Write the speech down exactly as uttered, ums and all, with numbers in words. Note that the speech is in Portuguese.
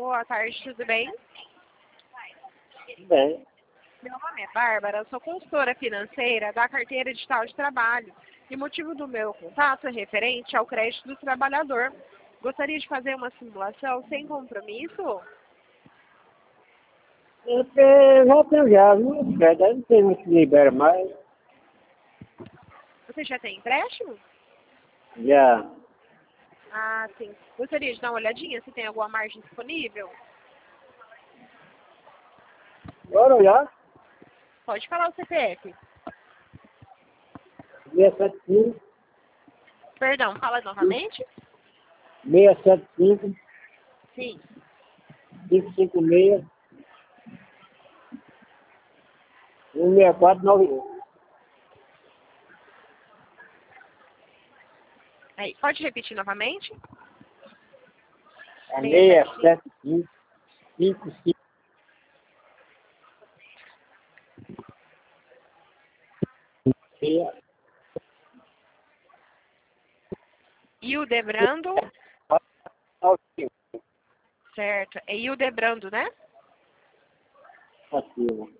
boa tarde, tudo bem? Bem, Meu nome é Bárbara, sou consultora financeira da Carteira Digital de Trabalho e o motivo do meu contato é referente ao crédito do trabalhador. Gostaria de fazer uma simulação sem compromisso? até já tenho já, não espera, não tem muito que libera mais. Você já tem empréstimo? Já. Ah, sim. Gostaria de dar uma olhadinha se tem alguma margem disponível? Bora olhar. Pode falar o C P F. seis sete cinco, Perdão, fala novamente? seis sete cinco, Sim. cinco cinco seis, um seis quatro nove um. Aí, pode repetir novamente? É seis seis sete sete cinco, cinco cinco seis, E o Debrando? nove um. Certo. E o Debrando, né? Ativo.